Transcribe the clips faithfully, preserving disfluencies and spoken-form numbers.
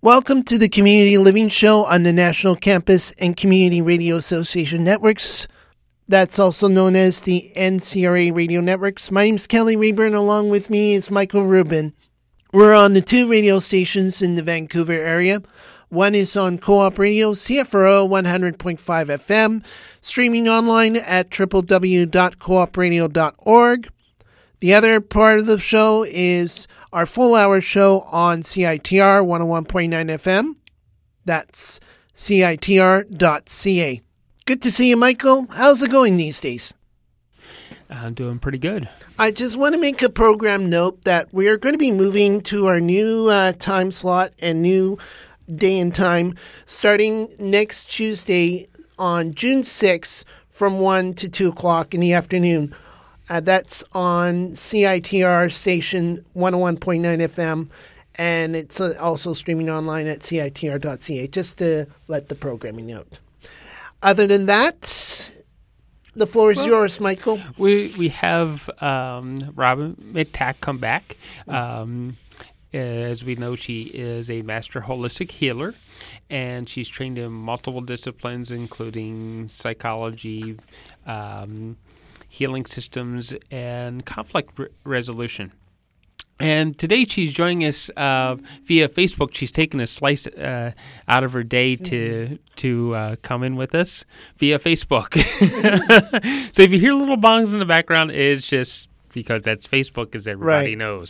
Welcome to the Community Living Show on the National Campus and Community Radio Association Networks. That's also known as the N C R A Radio Networks. My name's Kelly Rayburn. Along with me is Michael Rubin. We're on the two radio stations in the Vancouver area. One is on Co-op Radio, C F R O one hundred point five F M, streaming online at w w w dot co op radio dot org. The other part of the show is our full-hour show on C I T R one oh one point nine F M. That's C I T R dot C A. Good to see you, Michael. How's it going these days? I'm doing pretty good. I just want to make a program note that we are going to be moving to our new uh, time slot and new day and time starting next Tuesday on June sixth from one to two o'clock in the afternoon. Uh, that's on C I T R station one oh one point nine F M, and it's uh, also streaming online at C I T R dot C A, just to let the programming note. Other than that, the floor is well, yours, Michael. We we have um, Robin McTack come back. Um, as we know, she is a master holistic healer, and she's trained in multiple disciplines, including psychology, um, healing systems, and conflict re- resolution. And today she's joining us uh, via Facebook. She's taken a slice uh, out of her day to to uh, come in with us via Facebook. So if you hear little bongs in the background, it's just because that's Facebook, as everybody right. knows.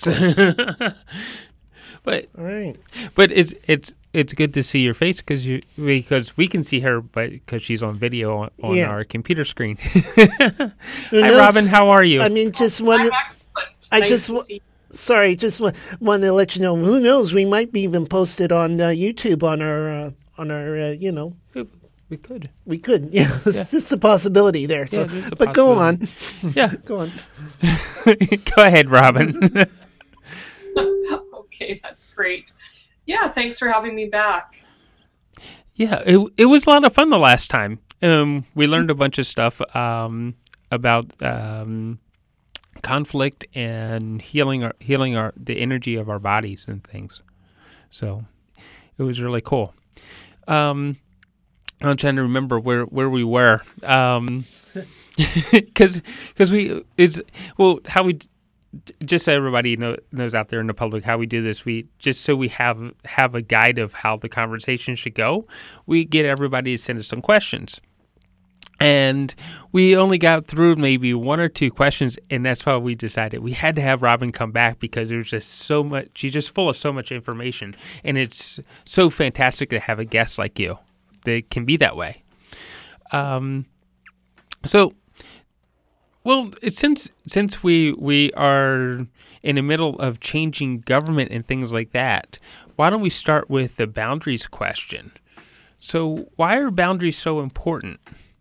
But all right. But it's it's it's good to see your face because you because we can see her, but because she's on video on, on yeah. our computer screen. Hi, knows? Robin. How are you? I mean, just one. I nice just. W- sorry, just w- wanted to let you know. Who knows? We might be even posted on uh, YouTube on our uh, on our uh, you know. We could. We could. Yeah, yeah. It's just a possibility there. So, yeah, but go on. Yeah, go on. Go ahead, Robin. Okay, that's great. Yeah, thanks for having me back. Yeah, it it was a lot of fun the last time. Um, we learned a bunch of stuff um, about um, conflict and healing our healing our the energy of our bodies and things. So it was really cool. Um, I'm trying to remember where, where we were, um, because because we it's well how we. Just so everybody know, knows out there in the public how we do this, we just so we have have a guide of how the conversation should go, we get everybody to send us some questions. And we only got through maybe one or two questions, and that's why we decided we had to have Robin come back because there's just so much, she's just full of so much information. And it's so fantastic to have a guest like you that can be that way. Um, so... Well, it's since since we we are in the middle of changing government and things like that, why don't we start with the boundaries question? So why are boundaries so important?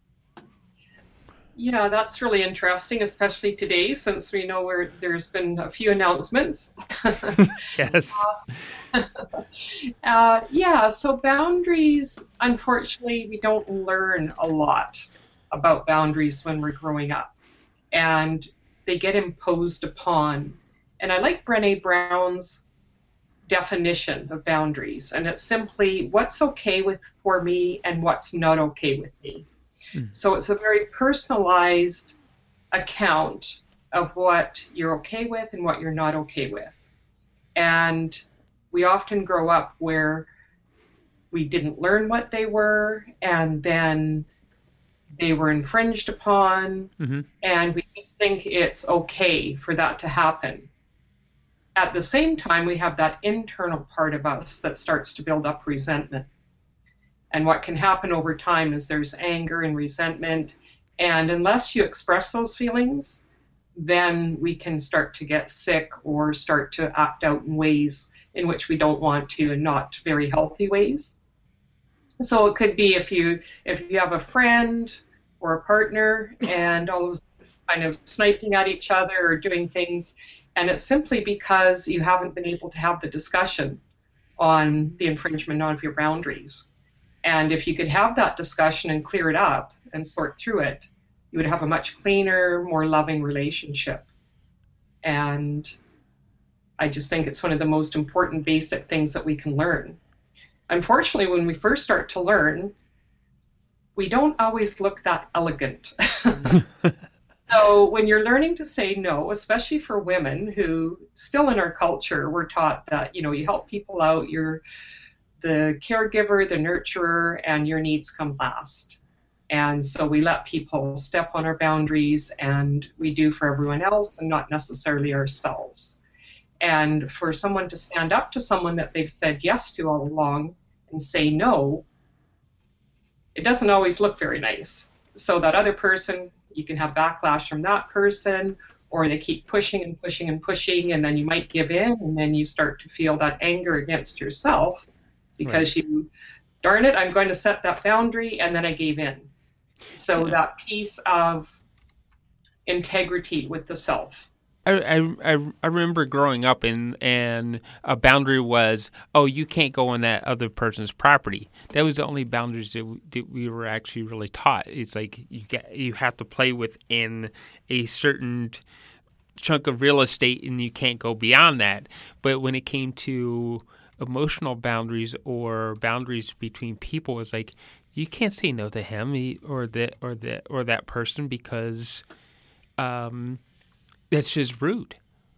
Yeah, that's really interesting, especially today, since we know where there's been a few announcements. Yes. uh, uh, yeah, so boundaries, unfortunately, we don't learn a lot about boundaries when we're growing up. And they get imposed upon. And I like Brené Brown's definition of boundaries. And it's simply what's okay with for me and what's not okay with me. Mm. So it's a very personalized account of what you're okay with and what you're not okay with. And we often grow up where we didn't learn what they were, and then they were infringed upon, mm-hmm. and we just think it's okay for that to happen. At the same time, we have that internal part of us that starts to build up resentment. And what can happen over time is there's anger and resentment, and unless you express those feelings, then we can start to get sick or start to act out in ways in which we don't want to, and not very healthy ways. So it could be if you if you have a friend or a partner and all of kind of sniping at each other or doing things, and it's simply because you haven't been able to have the discussion on the infringement of your boundaries. And if you could have that discussion and clear it up and sort through it, you would have a much cleaner, more loving relationship. And I just think it's one of the most important basic things that we can learn. unfortunately, when we first start to learn, we don't always look that elegant. So when you're learning to say no, especially for women who still in our culture, we're taught that, you know, you help people out, you're the caregiver, the nurturer, and your needs come last. And so we let people step on our boundaries, and we do for everyone else and not necessarily ourselves. And for someone to stand up to someone that they've said yes to all along and say no, it doesn't always look very nice. So that other person, you can have backlash from that person, or they keep pushing and pushing and pushing, and then you might give in, and then you start to feel that anger against yourself because right. you, darn it, I'm going to set that boundary, and then I gave in. So yeah. that piece of integrity with the self. I, I, I remember growing up and and a boundary was, oh, you can't go on that other person's property. That was the only boundaries that we, that we were actually really taught. It's like you get you have to play within a certain chunk of real estate and you can't go beyond that. But when it came to emotional boundaries or boundaries between people, it's like you can't say no to him or that or that or that person because um that's just rude.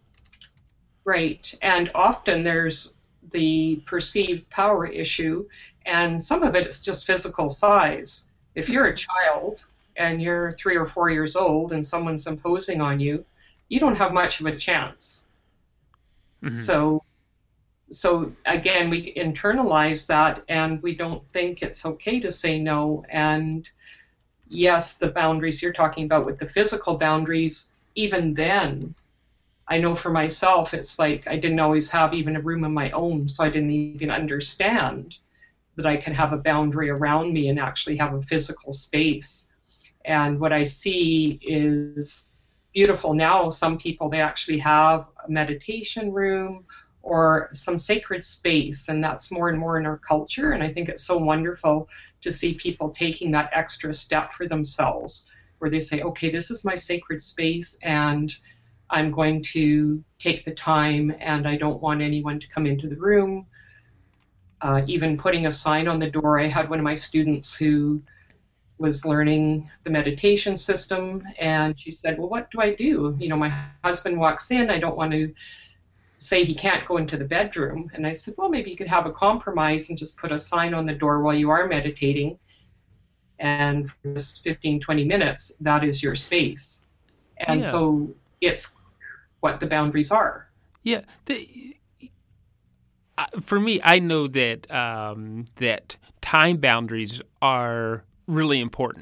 Right. And often there's the perceived power issue, and some of it is just physical size. If you're a child and you're three or four years old and someone's imposing on you, you don't have much of a chance. Mm-hmm. So, so again, we internalize that and we don't think it's okay to say no. And yes, the boundaries you're talking about with the physical boundaries, even then, I know for myself, it's like I didn't always have even a room of my own, so I didn't even understand that I could have a boundary around me and actually have a physical space. And what I see is beautiful now. Some people, they actually have a meditation room or some sacred space, and that's more and more in our culture. And I think it's so wonderful to see people taking that extra step for themselves, where they say, okay, this is my sacred space and I'm going to take the time and I don't want anyone to come into the room. Uh, even putting a sign on the door. I had one of my students who was learning the meditation system and she said, well, what do I do? You know, my husband walks in, I don't want to say he can't go into the bedroom. And I said, well, maybe you could have a compromise and just put a sign on the door while you are meditating. And for just fifteen, twenty minutes, that is your space. And yeah. so it's what the boundaries are. Yeah. The, uh, for me, I know that um, that time boundaries are really important.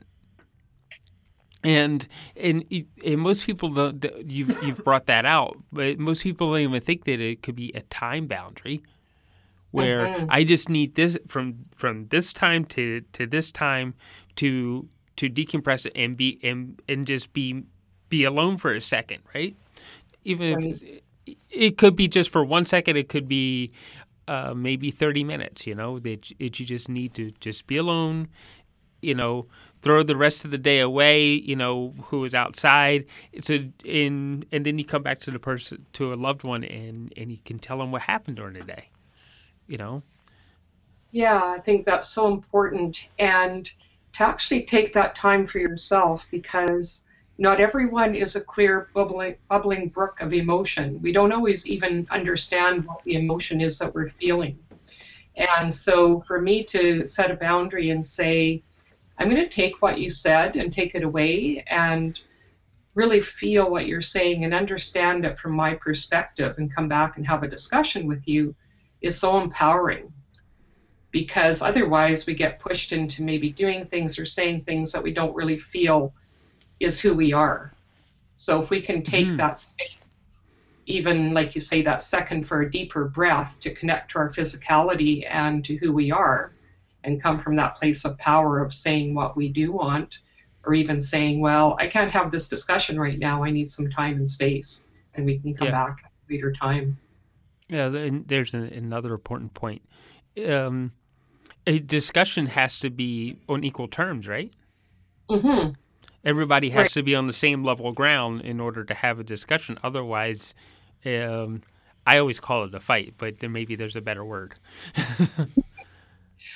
And and, and most people, don't, you've, you've brought that out, but most people don't even think that it could be a time boundary. Where mm-hmm. I just need this from from this time to, to this time to to decompress it and be and, and just be be alone for a second, right? Even right. if it, it could be just for one second, it could be uh, maybe thirty minutes. You know, that it, you just need to just be alone. You know, throw the rest of the day away. You know, who is outside. So in and then you come back to the person to a loved one and and you can tell them what happened during the day. You know? Yeah, I think that's so important. And to actually take that time for yourself, because not everyone is a clear bubbling, bubbling brook of emotion. We don't always even understand what the emotion is that we're feeling. And so for me to set a boundary and say, I'm going to take what you said and take it away and really feel what you're saying and understand it from my perspective and come back and have a discussion with you, is so empowering, because otherwise we get pushed into maybe doing things or saying things that we don't really feel is who we are. So if we can take mm. that space, even like you say, that second for a deeper breath to connect to our physicality and to who we are and come from that place of power of saying what we do want, or even saying, well, I can't have this discussion right now, I need some time and space, and we can come yeah. back at a later time. Yeah, and there's an, another important point. Um, a discussion has to be on equal terms, right? Mm-hmm. Everybody has right. to be on the same level of ground in order to have a discussion. Otherwise, um, I always call it a fight, but then maybe there's a better word.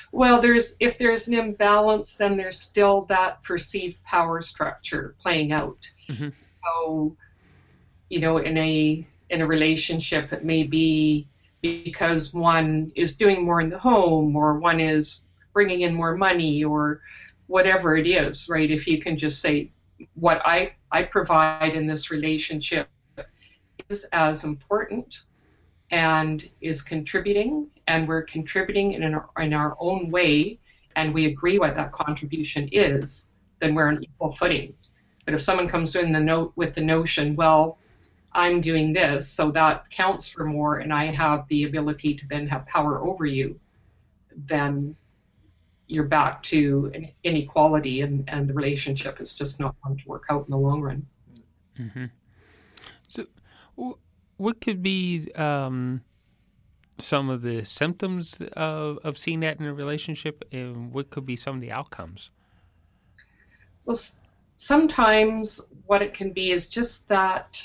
Well, there's if there's an imbalance, then there's still that perceived power structure playing out. Mm-hmm. So, you know, in a in a relationship, it may be because one is doing more in the home, or one is bringing in more money, or whatever it is, right? If you can just say, what I, I provide in this relationship is as important and is contributing, and we're contributing in our, in our own way, and we agree what that contribution is, then we're on equal footing. But if someone comes in the note with the notion, well, I'm doing this, so that counts for more, and I have the ability to then have power over you, then you're back to an inequality, and, and the relationship is just not going to work out in the long run. Mm-hmm. So, what could be um, some of the symptoms of, of seeing that in a relationship, and what could be some of the outcomes? Well, sometimes what it can be is just that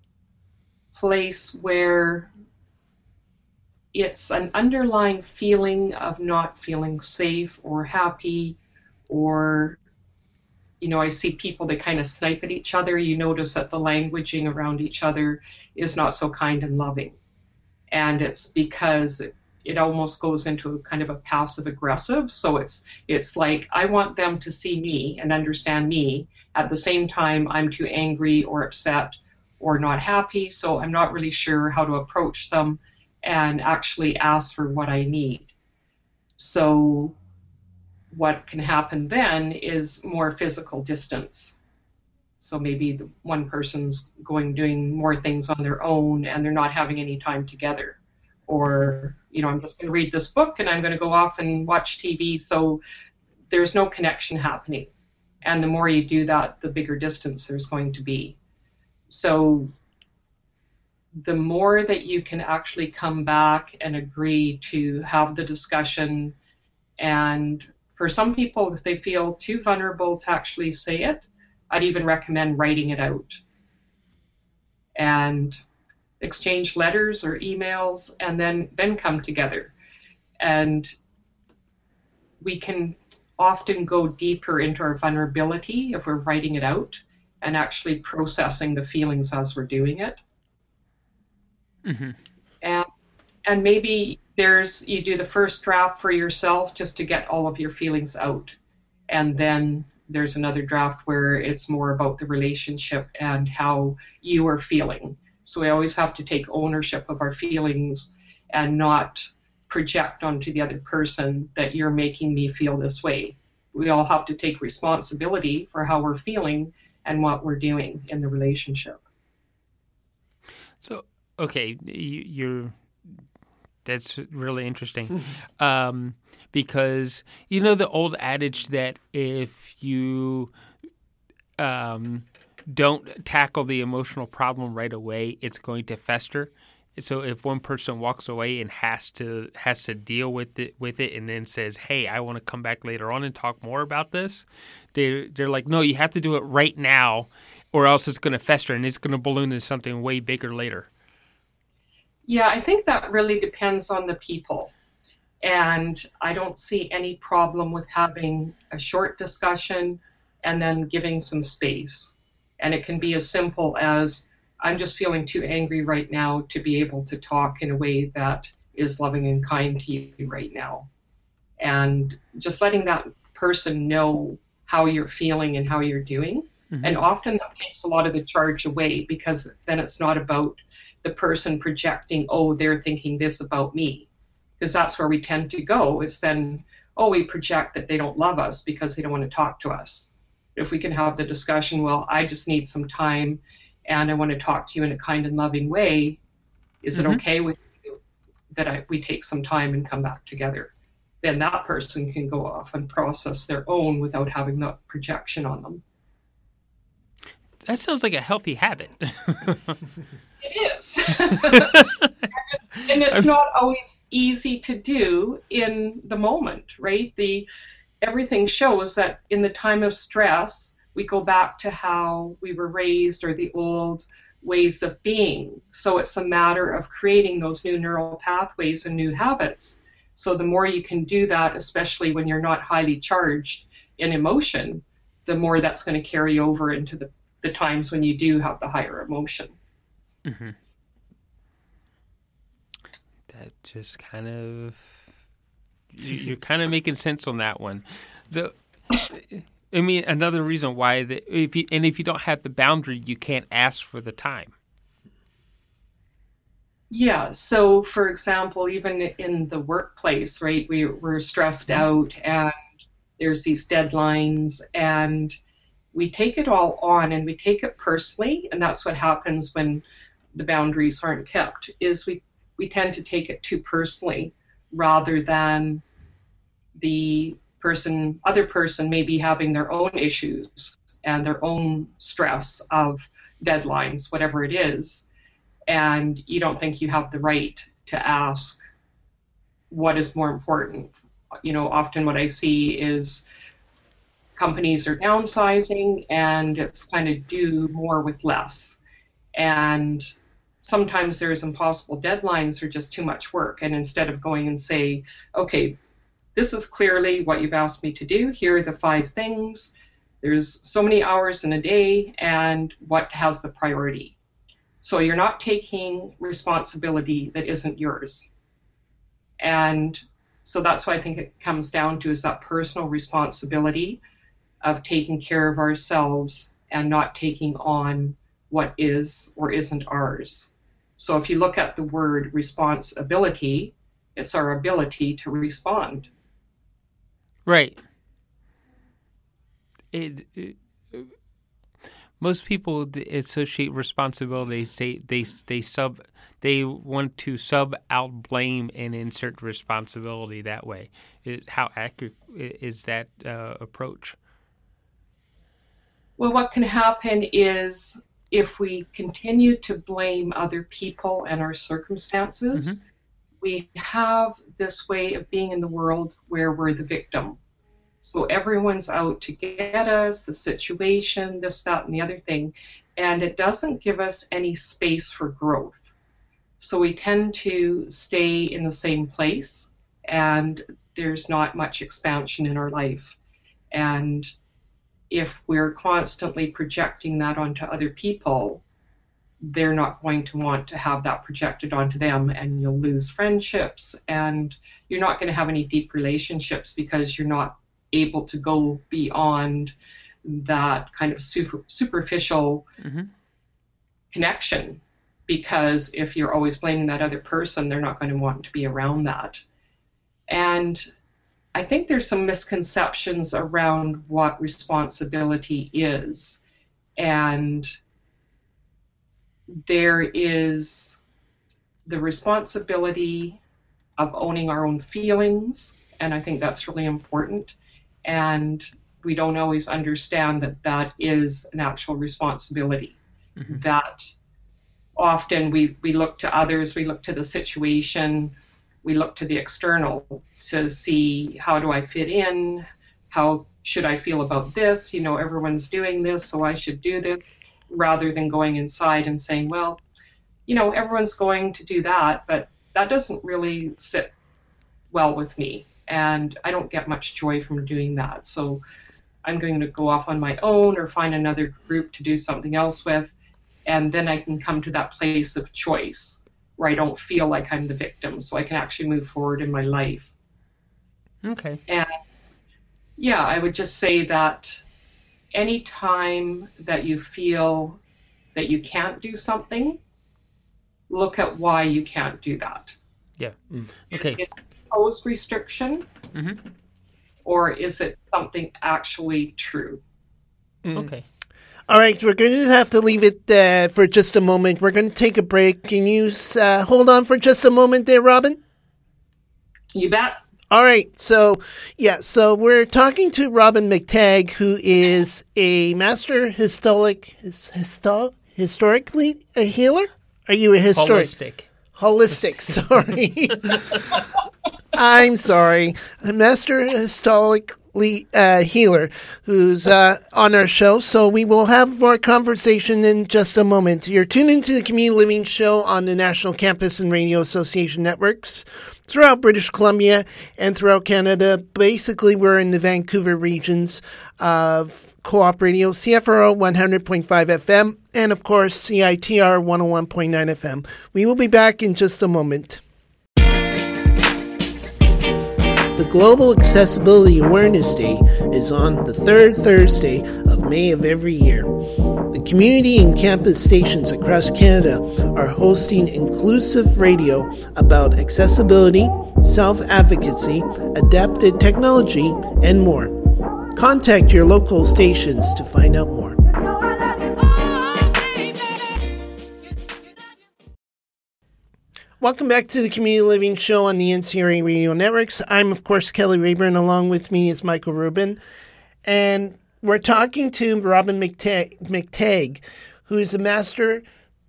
place where it's an underlying feeling of not feeling safe or happy, or, you know, I see people that kind of snipe at each other. You notice that the languaging around each other is not so kind and loving. And it's because it, it almost goes into a kind of a passive aggressive. So it's it's like, I want them to see me and understand me. At the same time, I'm too angry or upset or not happy, so I'm not really sure how to approach them and actually ask for what I need. So what can happen then is more physical distance. So maybe the one person's going doing more things on their own and they're not having any time together. Or, you know, I'm just going to read this book and I'm going to go off and watch T V, so there's no connection happening. And the more you do that, the bigger distance there's going to be. So the more that you can actually come back and agree to have the discussion, and for some people, if they feel too vulnerable to actually say it, I'd even recommend writing it out and exchange letters or emails, and then then come together. And we can often go deeper into our vulnerability if we're writing it out and actually processing the feelings as we're doing it. Mm-hmm. And and maybe there's you do the first draft for yourself just to get all of your feelings out, and then there's another draft where it's more about the relationship and how you are feeling. So we always have to take ownership of our feelings and not project onto the other person that you're making me feel this way. We all have to take responsibility for how we're feeling and what we're doing in the relationship. So, okay, you, you're, that's really interesting. um, because, you know, the old adage that if you um, don't tackle the emotional problem right away, it's going to fester. So if one person walks away and has to has to deal with it with it and then says, "Hey, I want to come back later on and talk more about this," they they're like, "No, you have to do it right now, or else it's going to fester and it's going to balloon into something way bigger later." Yeah, I think that really depends on the people, and I don't see any problem with having a short discussion and then giving some space. And it can be as simple as, I'm just feeling too angry right now to be able to talk in a way that is loving and kind to you right now. And just letting that person know how you're feeling and how you're doing. Mm-hmm. And often that takes a lot of the charge away, because then it's not about the person projecting, oh, they're thinking this about me. Because that's where we tend to go, is then, oh, we project that they don't love us because they don't want to talk to us. If we can have the discussion, well, I just need some time and I want to talk to you in a kind and loving way. Is mm-hmm. it okay with you that I, we take some time and come back together? Then that person can go off and process their own without having that projection on them. That sounds like a healthy habit. It is. And it's not always easy to do in the moment, right? The everything shows that in the time of stress, we go back to how we were raised or the old ways of being. So it's a matter of creating those new neural pathways and new habits So the more you can do that, especially when you're not highly charged in emotion, the more that's going to carry over into the, the times when you do have the higher emotion. Mm-hmm. That just kind of, you're kind of making sense on that one. So, I mean, another reason why, the, if you, and if you don't have the boundary, you can't ask for the time. Yeah, so for example, even in the workplace, right, we, we're stressed out and there's these deadlines and we take it all on and we take it personally, and that's what happens when the boundaries aren't kept, is we, we tend to take it too personally rather than the person, other person may be having their own issues and their own stress of deadlines, whatever it is, and you don't think you have the right to ask what is more important. You know, often what I see is companies are downsizing and it's kind of do more with less. And sometimes there's impossible deadlines or just too much work. And instead of going and say, okay, this is clearly what you've asked me to do. Here are the five things. There's so many hours in a day and what has the priority. So you're not taking responsibility that isn't yours. And so that's why I think it comes down to is that personal responsibility of taking care of ourselves and not taking on what is or isn't ours. So if you look at the word responsibility, it's our ability to respond. Right. It, it, most people associate responsibilities. They they they sub they want to sub out blame and insert responsibility that way. It, how accurate is that uh, approach? Well, what can happen is if we continue to blame other people and our circumstances, mm-hmm. we have this way of being in the world where we're the victim. So everyone's out to get us, the situation, this, that, and the other thing, and it doesn't give us any space for growth. So we tend to stay in the same place, and there's not much expansion in our life. And if we're constantly projecting that onto other people, they're not going to want to have that projected onto them, and you'll lose friendships, and you're not going to have any deep relationships because you're not able to go beyond that kind of super, superficial mm-hmm. connection, because if you're always blaming that other person, they're not going to want to be around that. And I think there's some misconceptions around what responsibility is. And there is the responsibility of owning our own feelings, and I think that's really important. And we don't always understand that that is an actual responsibility. Mm-hmm. That often we, we look to others, we look to the situation, we look to the external to see, how do I fit in? How should I feel about this? You know, everyone's doing this, so I should do this, rather than going inside and saying, well, you know, everyone's going to do that, but that doesn't really sit well with me. And I don't get much joy from doing that. So I'm going to go off on my own or find another group to do something else with. And then I can come to that place of choice where I don't feel like I'm the victim. So I can actually move forward in my life. Okay. And yeah, I would just say that any time that you feel that you can't do something, look at why you can't do that. Yeah. Mm. Okay. Is it imposed restriction, mm-hmm. or is it something actually true? Mm. Okay. All right, we're going to have to leave it uh, for just a moment. We're going to take a break. Can you uh, hold on for just a moment there, Robin? You bet. All right, so, yeah, so we're talking to Robin McTagg, who is a master historic, histo- historically a healer? Are you a historic? Holistic. Holistic, sorry. I'm sorry. A master historic uh, healer who's uh, on our show. So we will have more conversation in just a moment. You're tuned into the Community Living Show on the National Campus and Radio Association networks throughout British Columbia and throughout Canada. Basically, we're in the Vancouver regions of Co-op Radio, C F R O one hundred point five F M, and of course, C I T R one oh one point nine F M. We will be back in just a moment. The Global Accessibility Awareness Day is on the third Thursday of May of every year. The community and campus stations across Canada are hosting inclusive radio about accessibility, self-advocacy, adapted technology, and more. Contact your local stations to find out more. Welcome back to the Community Living Show on the N C R A Radio Networks. I'm, of course, Kelly Rayburn. Along with me is Michael Rubin. And we're talking to Robin McTagg, who is a master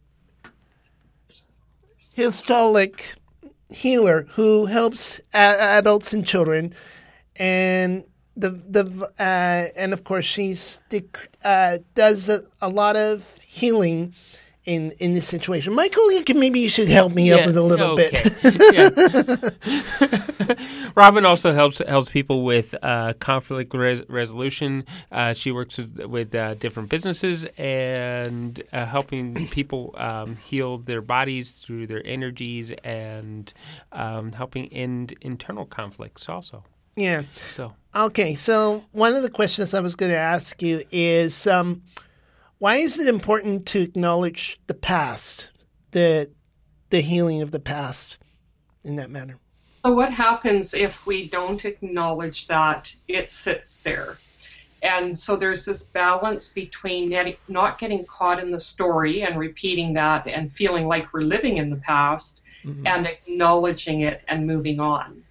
historic healer who helps a- adults and children. And the the uh, and of course she's uh, does a, a lot of healing in in this situation. Michael, you can maybe you should help me yeah, up with a little okay. bit. Robin also helps helps people with uh, conflict res- resolution. Uh, she works with, with uh, different businesses and uh, helping people um, heal their bodies through their energies and um, helping end internal conflicts also. Yeah. So okay. So one of the questions I was going to ask you is, um, why is it important to acknowledge the past, the the healing of the past, in that manner? So what happens if we don't acknowledge that it sits there? And so there's this balance between not getting caught in the story and repeating that and feeling like we're living in the past, mm-hmm. and acknowledging it and moving on.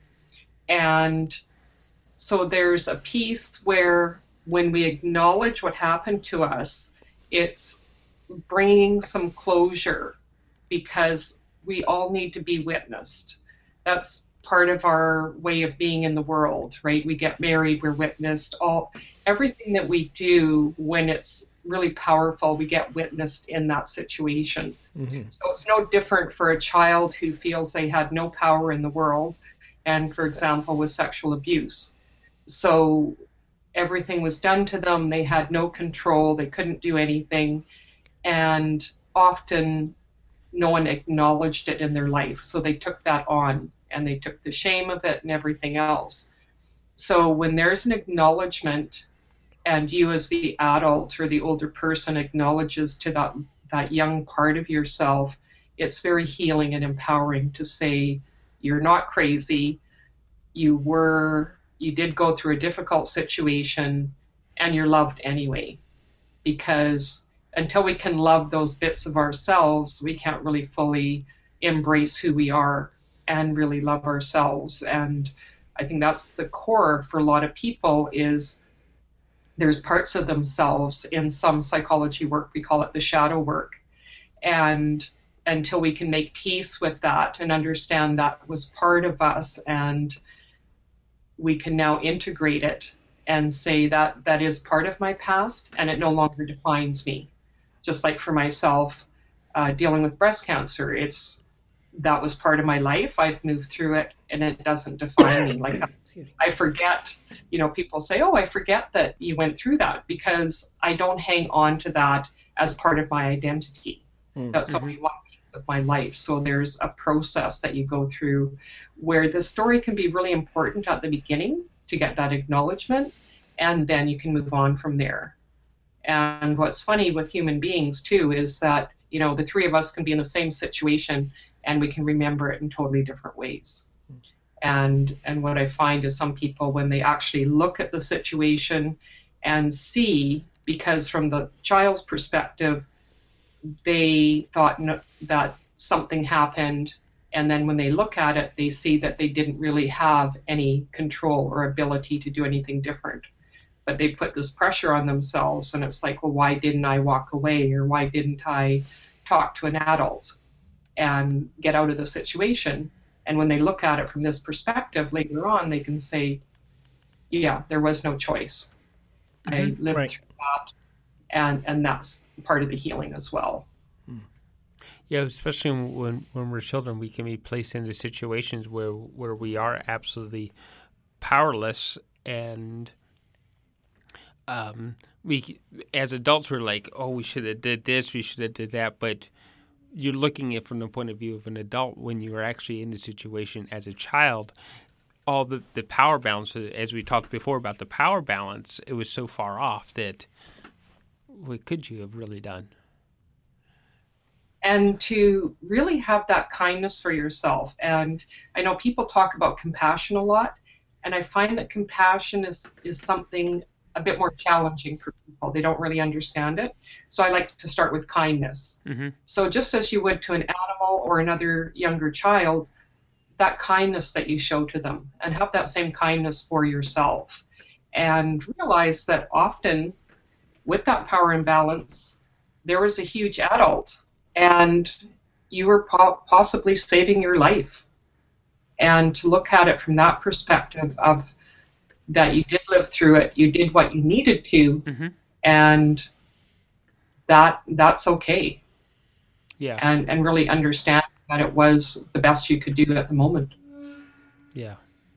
And so there's a piece where when we acknowledge what happened to us, it's bringing some closure, because we all need to be witnessed. That's part of our way of being in the world, right? We get married, we're witnessed. All everything that we do, when it's really powerful, we get witnessed in that situation. Mm-hmm. So it's no different for a child who feels they had no power in the world, and for example, with sexual abuse. So everything was done to them, they had no control, they couldn't do anything, and often no one acknowledged it in their life. So they took that on, and they took the shame of it and everything else. So when there's an acknowledgement, and you as the adult or the older person acknowledges to that, that young part of yourself, it's very healing and empowering to say, you're not crazy, you were, you did go through a difficult situation, and you're loved anyway. Because until we can love those bits of ourselves, we can't really fully embrace who we are and really love ourselves. And I think that's the core for a lot of people, is there's parts of themselves, in some psychology work, we call it the shadow work. And until we can make peace with that and understand that was part of us, and we can now integrate it and say that that is part of my past and it no longer defines me. Just like for myself, uh, dealing with breast cancer, it's that was part of my life. I've moved through it, and it doesn't define me. Like I forget, you know, people say, oh, I forget that you went through that, because I don't hang on to that as part of my identity. Mm-hmm. That's only one piece of my life. So there's a process that you go through where the story can be really important at the beginning to get that acknowledgement, and then you can move on from there. And what's funny with human beings too is that, you know, the three of us can be in the same situation and we can remember it in totally different ways. And and what I find is some people, when they actually look at the situation and see, because from the child's perspective, they thought no, that something happened, and then when they look at it, they see that they didn't really have any control or ability to do anything different. But they put this pressure on themselves, and it's like, well, why didn't I walk away, or why didn't I talk to an adult and get out of the situation? And when they look at it from this perspective later on, they can say, yeah, there was no choice. Mm-hmm. I lived right. through that, and, and that's part of the healing as well. Yeah, especially when, when we're children, we can be placed into situations where, where we are absolutely powerless, and um, we, as adults, we're like, oh, we should have did this, we should have did that, but you're looking at it from the point of view of an adult when you were actually in the situation as a child. All the, the power balance, as we talked before about the power balance, it was so far off that what could you have really done? And to really have that kindness for yourself. And I know people talk about compassion a lot, and I find that compassion is, is something a bit more challenging for people. They don't really understand it. So I like to start with kindness. Mm-hmm. So just as you would to an animal or another younger child, that kindness that you show to them, and have that same kindness for yourself. And realize that often with that power imbalance, there was a huge adult, and you were po- possibly saving your life. And to look at it from that perspective of that you did live through it, you did what you needed to, mm-hmm. and that that's okay. Yeah. And and really understand that it was the best you could do at the moment. Yeah.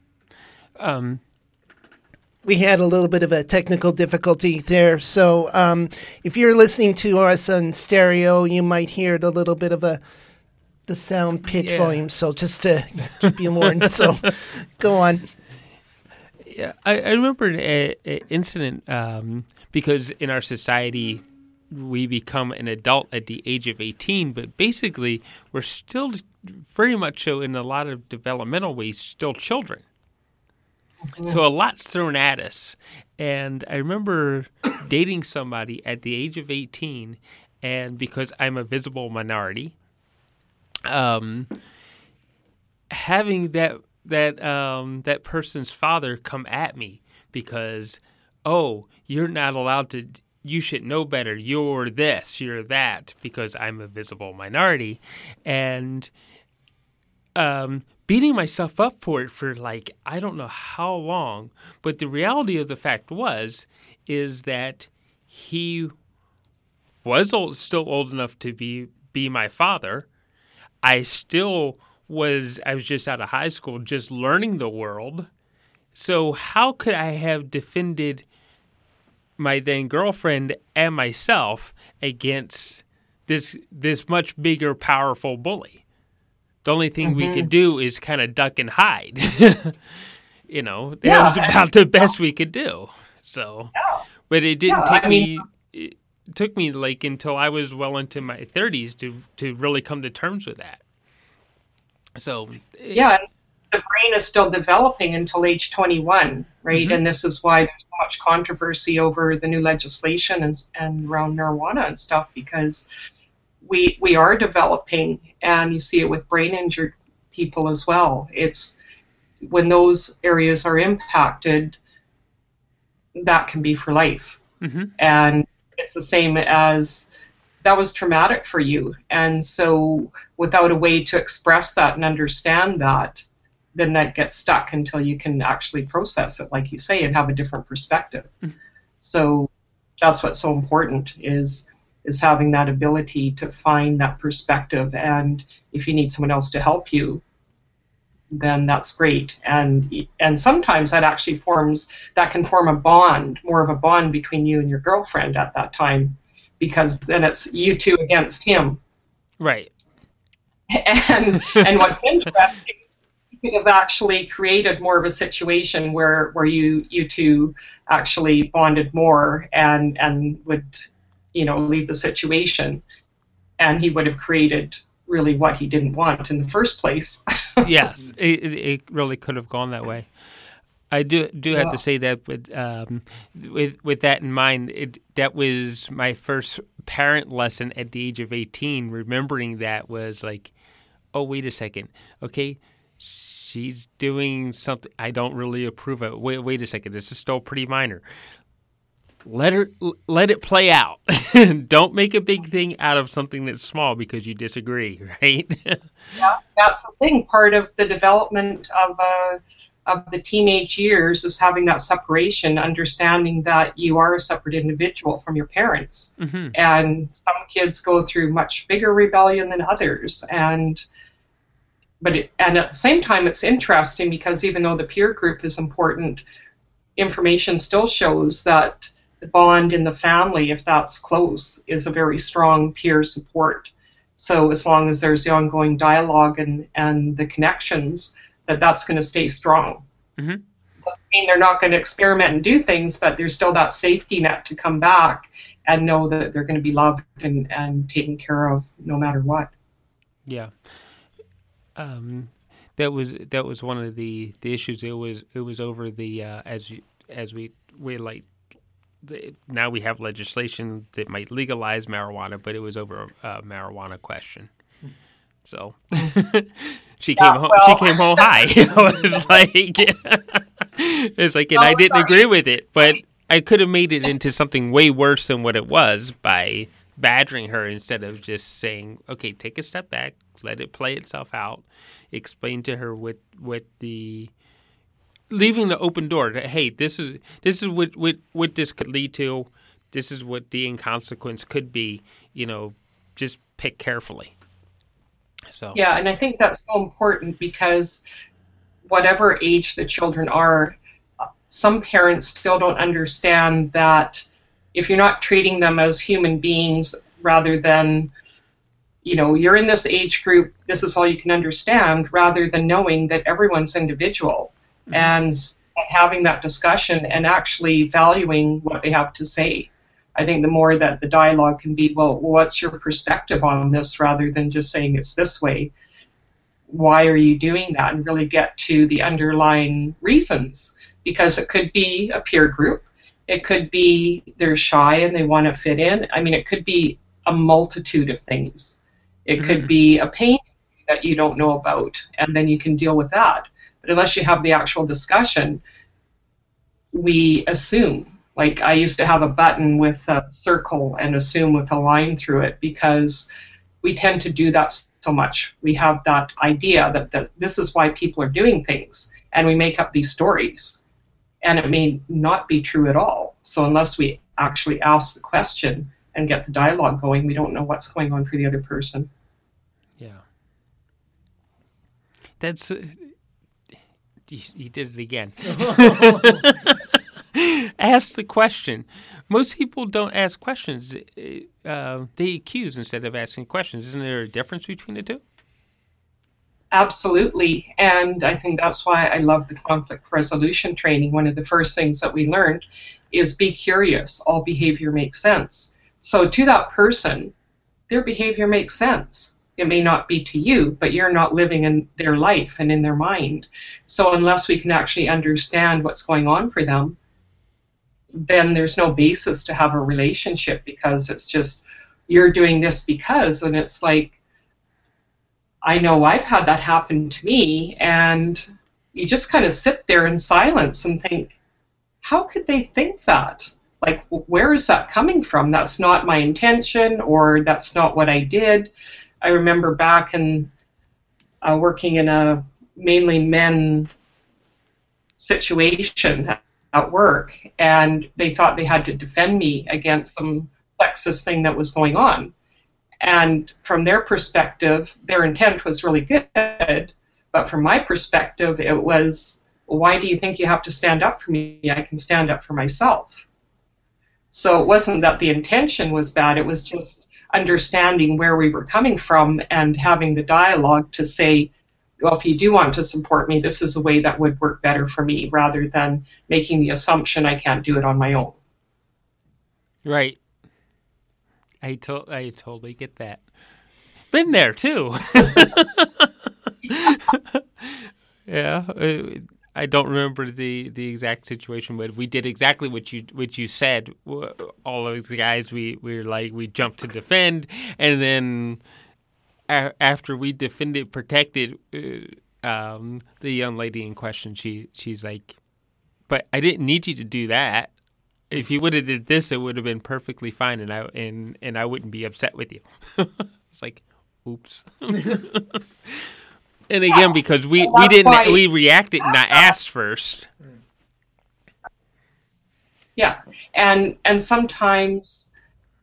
Um. We had a little bit of a technical difficulty there. So um, if you're listening to us on stereo, you might hear a little bit of a the sound pitch yeah. volume. So just to keep you warned. So go on. Yeah, I, I remember an a, a incident um, because in our society, we become an adult at the age of eighteen, but basically we're still very much so in a lot of developmental ways, still children. So a lot's thrown at us. And I remember dating somebody at the age of eighteen, and because I'm a visible minority, um, having that that um, that person's father come at me because, oh, you're not allowed to, you should know better, you're this, you're that, because I'm a visible minority. And um beating myself up for it for like, I don't know how long, but the reality of the fact was, is that he was old, still old enough to be, be my father. I still was, I was just out of high school, just learning the world. So how could I have defended my then girlfriend and myself against this, this much bigger, powerful bully? The only thing mm-hmm. we could do is kind of duck and hide. You know, that yeah, was about the best we could do. So, yeah. But it didn't yeah, take I mean, me, it took me like until I was well into my thirties to, to really come to terms with that. So, yeah, it, the brain is still developing until age twenty-one, right? Mm-hmm. And this is why there's so much controversy over the new legislation and, and around marijuana and stuff, because we we are developing, and you see it with brain injured people as well. It's when those areas are impacted, that can be for life. Mm-hmm. And it's the same as that was traumatic for you. And so without a way to express that and understand that, then that gets stuck until you can actually process it, like you say, and have a different perspective. Mm-hmm. So that's what's so important is is having that ability to find that perspective. And if you need someone else to help you, then that's great. And and sometimes that actually forms, that can form a bond, more of a bond between you and your girlfriend at that time, because then it's you two against him. Right. And and what's interesting, you could have actually created more of a situation where, where you you two actually bonded more and, and would, you know, leave the situation, and he would have created really what he didn't want in the first place. Yes, it, it really could have gone that way. I do do have yeah. to say that, but um, with with that in mind, it, that was my first parent lesson at the age of eighteen. Remembering that was like, oh, wait a second, okay, she's doing something I don't really approve of. Wait, wait a second, this is still pretty minor. let her let it play out. Don't make a big thing out of something that's small because you disagree, right? Yeah, that's the thing. Part of the development of uh, of the teenage years is having that separation, understanding that you are a separate individual from your parents. Mm-hmm. And some kids go through much bigger rebellion than others, and but it, and at the same time, it's interesting because even though the peer group is important, information still shows that the bond in the family, if that's close, is a very strong peer support. So as long as there's the ongoing dialogue and, and the connections, that that's going to stay strong. Mm-hmm. Doesn't mean they're not going to experiment and do things, but there's still that safety net to come back and know that they're going to be loved and, and taken care of no matter what. Yeah. Um, that was that was one of the, the issues. It was it was over the uh, as you, as we we like. The, now we have legislation that might legalize marijuana, but it was over a, a marijuana question. So she came yeah, home. Well. She came home high. It was like it's like, and oh, I didn't sorry. agree with it, but I could have made it into something way worse than what it was by badgering her instead of just saying, "Okay, take a step back, let it play itself out." Explain to her what what the leaving the open door to, hey, this is this is what, what what this could lead to. This is what the inconsequence could be. You know, just pick carefully. So yeah, and I think that's so important because whatever age the children are, some parents still don't understand that if you're not treating them as human beings rather than, you know, you're in this age group, this is all you can understand, rather than knowing that everyone's individual. Mm-hmm. and having that discussion and actually valuing what they have to say. I think the more that the dialogue can be, well, what's your perspective on this, rather than just saying it's this way. Why are you doing that? And really get to the underlying reasons, because it could be a peer group. It could be they're shy and they want to fit in. I mean, it could be a multitude of things. It mm-hmm. could be a pain that you don't know about, and then you can deal with that. But unless you have the actual discussion, we assume. Like I used to have a button with a circle and assume with a line through it, because we tend to do that so much. We have that idea that, that this is why people are doing things, and we make up these stories. And it may not be true at all. So unless we actually ask the question and get the dialogue going, we don't know what's going on for the other person. Yeah. That's... Uh... You did it again. Ask the question. Most people don't ask questions. Uh, they accuse instead of asking questions. Isn't there a difference between the two? Absolutely. And I think that's why I love the conflict resolution training. One of the first things that we learned is be curious. All behavior makes sense. So to that person, their behavior makes sense. It may not be to you, but you're not living in their life and in their mind. So unless we can actually understand what's going on for them, then there's no basis to have a relationship, because it's just, you're doing this because, and it's like, I know I've had that happen to me, and you just kind of sit there in silence and think, how could they think that? Like, where is that coming from? That's not my intention, or that's not what I did. I remember back in uh, working in a mainly men situation at work, and they thought they had to defend me against some sexist thing that was going on. And from their perspective, their intent was really good, but from my perspective, it was, why do you think you have to stand up for me? I can stand up for myself. So it wasn't that the intention was bad, it was just understanding where we were coming from and having the dialogue to say, well, if you do want to support me, this is a way that would work better for me, rather than making the assumption I can't do it on my own. Right. I, to- I totally get that. Been there, too. Yeah. Uh, I don't remember the, the exact situation, but we did exactly what you what you said. All those guys, we, we were like, we jumped to defend, and then a- after we defended, protected uh, um, the young lady in question, she she's like, but I didn't need you to do that. if you would have did this, it would have been perfectly fine, and I and and I wouldn't be upset with you. It's like, oops. And again, because we, we didn't why, we reacted and not asked first. Yeah, and and sometimes,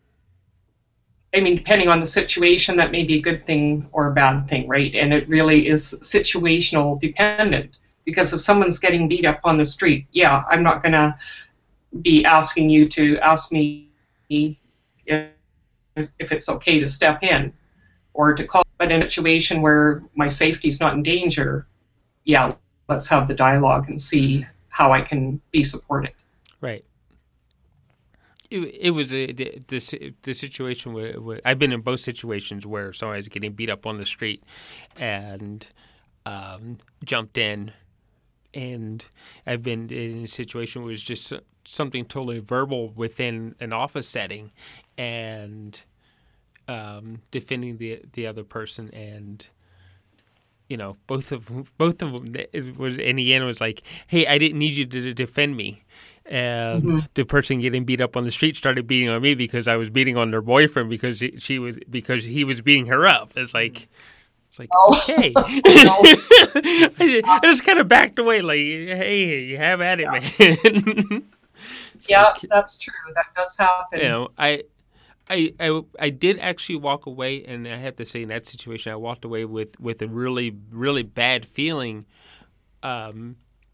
I mean, depending on the situation, that may be a good thing or a bad thing, right? And it really is situational dependent. Because if someone's getting beat up on the street, yeah, I'm not going to be asking you to ask me if, if it's okay to step in or to call. But in a situation where my safety is not in danger, yeah, let's have the dialogue and see how I can be supported. Right. It, it was a the, the, the situation where, where I've been in both situations where somebody's getting beat up on the street and um, jumped in, and I've been in a situation where it's just something totally verbal within an office setting, and um, defending the the other person, and you know both of both of them it was in the end was like, hey, I didn't need you to defend me. And mm-hmm. the person getting beat up on the street started beating on me because I was beating on their boyfriend because he, she was because he was beating her up. It's like, it's like oh. okay. I, I just kind of backed away, like, hey, you have at it, yeah. man. Yeah, like, that's true. That does happen. You know, I, I, I, I did actually walk away, and I have to say, in that situation, I walked away with, with a really, really bad feeling. Um.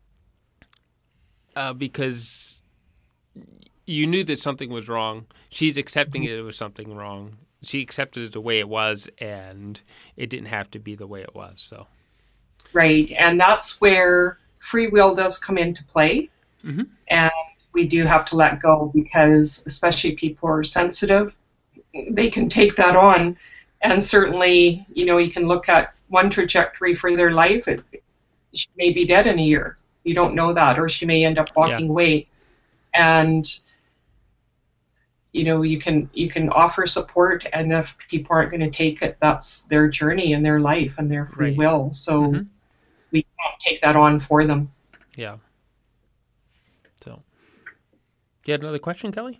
Uh, because you knew that something was wrong. She's accepting it, it was something wrong. She accepted it the way it was, and it didn't have to be the way it was. So, right, and that's where free will does come into play, mm-hmm. and we do have to let go because, especially people who are sensitive, they can take that on, and certainly, you know, you can look at one trajectory for their life. It, she may be dead in a year. You don't know that, or she may end up walking yeah. away. And you know, you can you can offer support, and if people aren't going to take it, that's their journey and their life and their free right. will. So mm-hmm. we can't take that on for them. Yeah. So, you had another question, Kelly?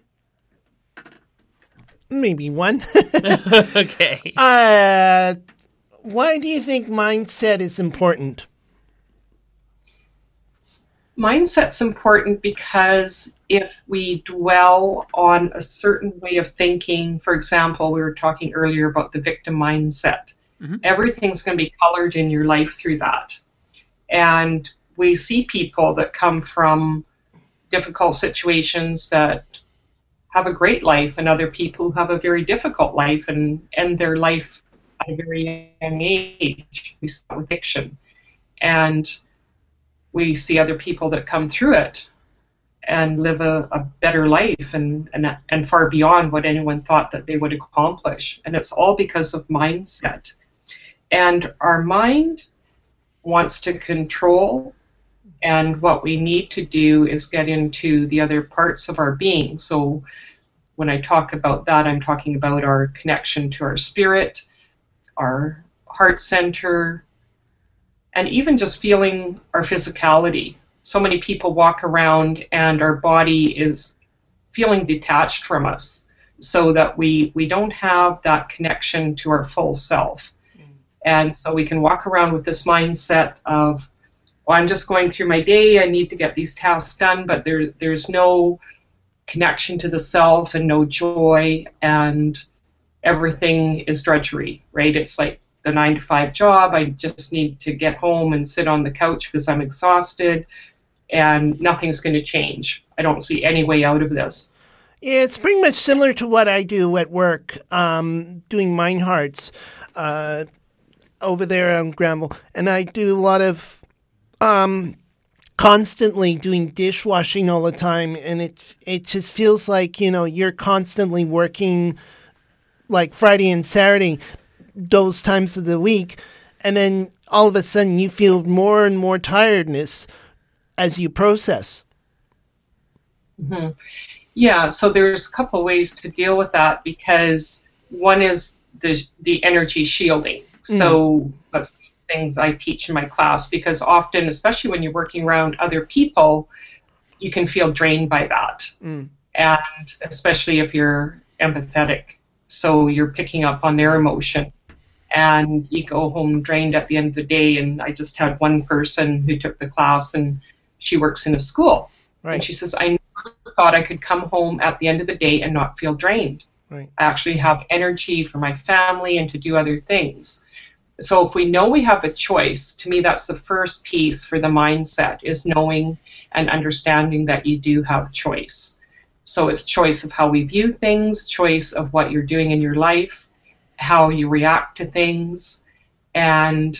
Maybe one. Okay. Uh, why do you think mindset is important? Mindset's important because if we dwell on a certain way of thinking, for example, we were talking earlier about the victim mindset, mm-hmm. everything's going to be colored in your life through that. And we see people that come from difficult situations that have a great life, and other people who have a very difficult life and end their life at a very young age. We start with addiction. And we see other people that come through it and live a, a better life and, and and far beyond what anyone thought that they would accomplish. And it's all because of mindset. And our mind wants to control, and what we need to do is get into the other parts of our being. So when I talk about that, I'm talking about our connection to our spirit, our heart center, and even just feeling our physicality. So many people walk around and our body is feeling detached from us, so that we, we don't have that connection to our full self. Mm. And so we can walk around with this mindset of, well, I'm just going through my day, I need to get these tasks done, but there there's no connection to the self and no joy, and everything is drudgery, right? It's like the nine to five job. I just need to get home and sit on the couch because I'm exhausted, and nothing's going to change. I don't see any way out of this. Yeah, it's pretty much similar to what I do at work, um, doing Mind Hearts uh, over there on Granville. And I do a lot of um, constantly doing dishwashing all the time. And it, it just feels like, you know, you're constantly working like Friday and Saturday, those times of the week, and then all of a sudden you feel more and more tiredness as you process. Mm-hmm. Yeah, so there's a couple ways to deal with that, because one is the the energy shielding. Mm. So that's things I teach in my class, because often, especially when you're working around other people, you can feel drained by that. Mm. and especially if you're empathetic. So you're picking up on their emotion, and you go home drained at the end of the day. And I just had one person who took the class, and she works in a school. Right. And she says, I never thought I could come home at the end of the day and not feel drained. Right. I actually have energy for my family and to do other things. So if we know we have a choice, to me that's the first piece for the mindset, is knowing and understanding that you do have choice. So it's choice of how we view things, choice of what you're doing in your life, how you react to things. And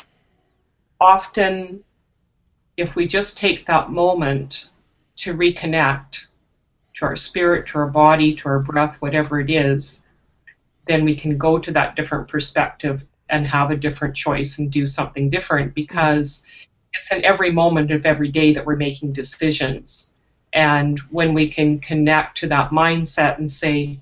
often, if we just take that moment to reconnect to our spirit, to our body, to our breath, whatever it is, then we can go to that different perspective and have a different choice and do something different, because it's in every moment of every day that we're making decisions. And when we can connect to that mindset and say,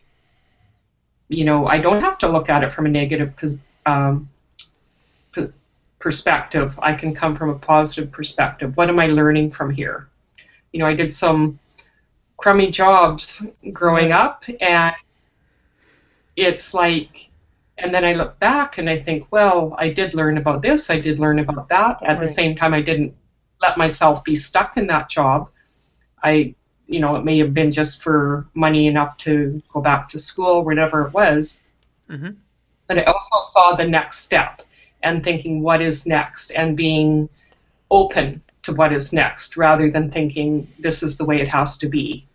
you know, I don't have to look at it from a negative um, p- perspective. I can come from a positive perspective. What am I learning from here? You know, I did some crummy jobs growing up, and it's like, and then I look back and I think, well, I did learn about this, I did learn about that. At Right. the same time, I didn't let myself be stuck in that job. I, you know, it may have been just for money enough to go back to school, whatever it was. Mm-hmm. But I also saw the next step and thinking, what is next? And being open to what is next, rather than thinking this is the way it has to be.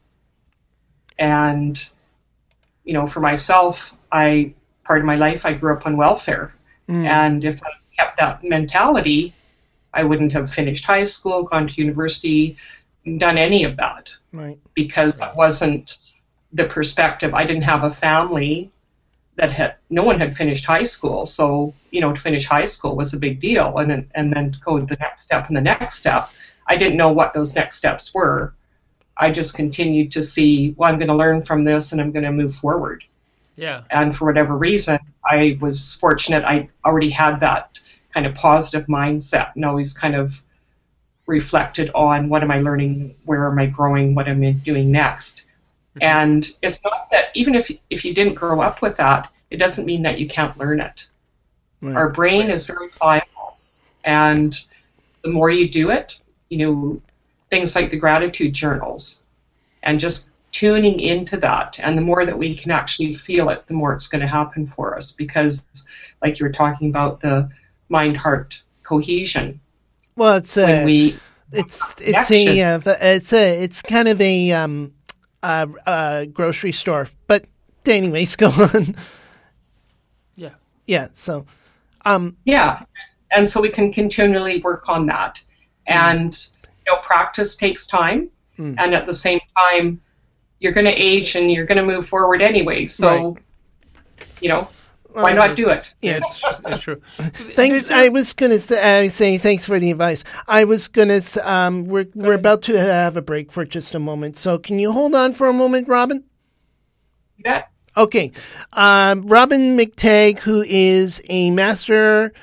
And, you know, for myself, I, part of my life, I grew up on welfare. Mm. And if I kept that mentality, I wouldn't have finished high school, gone to university, done any of that. Right. Because that wasn't the perspective. I didn't have a family that had, no one had finished high school. So, you know, to finish high school was a big deal. And then, and then go to the next step and the next step. I didn't know what those next steps were. I just continued to see, well, I'm going to learn from this and I'm going to move forward. Yeah. And for whatever reason, I was fortunate. I already had that kind of positive mindset and always kind of reflected on what am I learning, where am I growing, what am I doing next. Mm-hmm. And it's not that, even if if you didn't grow up with that, it doesn't mean that you can't learn it. Right. Our brain right. is very pliable. And the more you do it, you know, things like the gratitude journals and just tuning into that. And the more that we can actually feel it, the more it's going to happen for us. Because like you were talking about, the mind-heart cohesion. Well, it's a, when we it's it's a uh, it's a it's kind of a um uh, uh grocery store. But anyways, go on. Yeah. Yeah. So, um. Yeah, and so we can continually work on that, mm. and you know, practice takes time, mm. and at the same time, you're going to age and you're going to move forward anyway. So, right. you know. Why not do it? Yeah, it's, it's true. Thanks. I was going to say, uh, say thanks for the advice. I was going to. Um, we're Go we're ahead. about to have a break for just a moment. So can you hold on for a moment, Robin? Yeah. Okay. Um, Robin McTagg, who is a master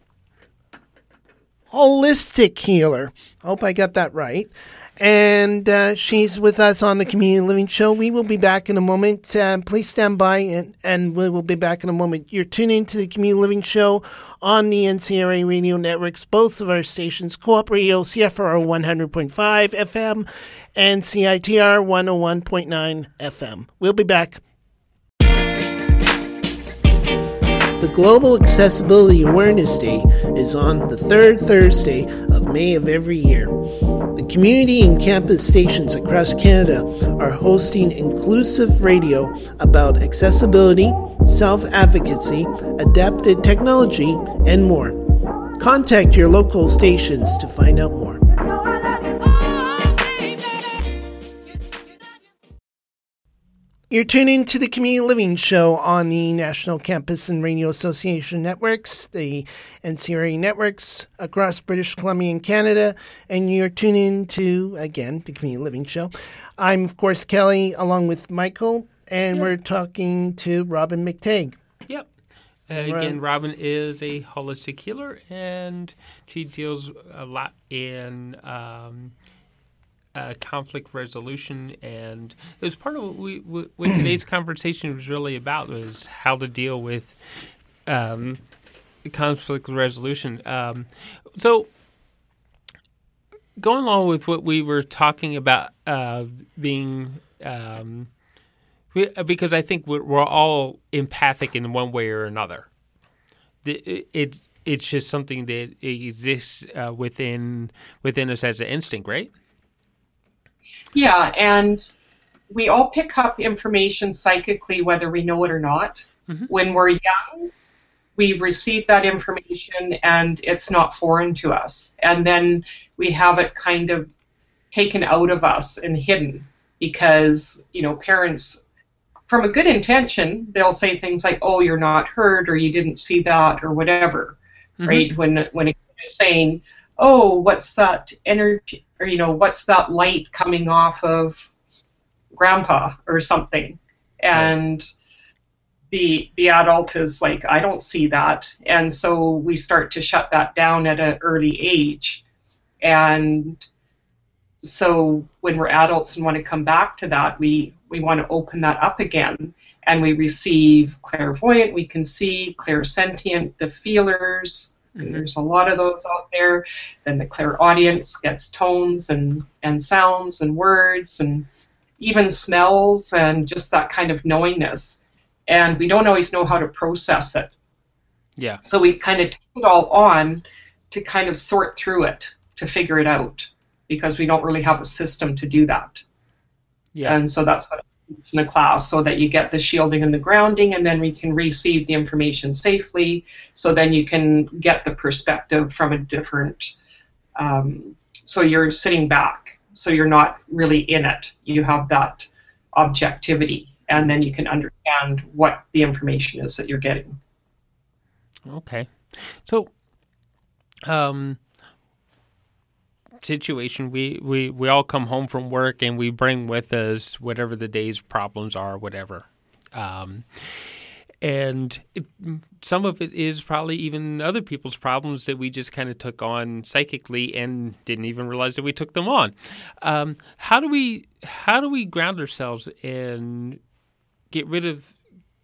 holistic healer. I hope I got that right. And uh, she's with us on the Community Living Show. We will be back in a moment. Uh, please stand by, and, and we will be back in a moment. You're tuning to the Community Living Show on the N C R A radio networks, both of our stations, Co-op Radio, C F R O one hundred point five F M, and C I T R one oh one point nine F M. We'll be back. The Global Accessibility Awareness Day is on the third Thursday of May of every year. The community and campus stations across Canada are hosting inclusive radio about accessibility, self-advocacy, adapted technology, and more. Contact your local stations to find out more. You're tuning to the Community Living Show on the National Campus and Radio Association networks, the N C R A networks across British Columbia and Canada, and you're tuning to, again, the Community Living Show. I'm, of course, Kelly, along with Michael, and yep. we're talking to Robin McTagg. Yep. Uh, again, Robin is a holistic healer, and she deals a lot in um, uh, conflict resolution, and it was part of what we what today's conversation was really about, was how to deal with um, conflict resolution. Um, so. Going along with what we were talking about, uh, being um, we, because I think we're, we're all empathic in one way or another. It, it's it's just something that exists uh, within within us as an instinct, right? Yeah, and we all pick up information psychically, whether we know it or not. Mm-hmm. When we're young, we receive that information and it's not foreign to us. And then we have it kind of taken out of us and hidden because, you know, parents, from a good intention, they'll say things like, oh, you're not heard, or you didn't see that, or whatever, mm-hmm. right? When, when a kid is saying, oh, what's that energy, or, you know, what's that light coming off of grandpa or something? And right. The, the adult is like, I don't see that. And so we start to shut that down at an early age. And so when we're adults and want to come back to that, we, we want to open that up again. And we receive clairvoyant, we can see, clairsentient, the feelers. Mm-hmm. There's a lot of those out there. Then the clairaudience gets tones and, and sounds and words and even smells and just that kind of knowingness. And we don't always know how to process it. Yeah. So we kind of take it all on to kind of sort through it, to figure it out, because we don't really have a system to do that. Yeah. And so that's what I teach in the class, so that you get the shielding and the grounding, and then we can receive the information safely, so then you can get the perspective from a different, um, so you're sitting back, so you're not really in it. You have that objectivity. And then you can understand what the information is that you're getting. Okay. So, um, situation, we, we, we all come home from work and we bring with us whatever the day's problems are, whatever. Um, and it, some of it is probably even other people's problems that we just kind of took on psychically and didn't even realize that we took them on. Um, how do we, how do we ground ourselves and get rid of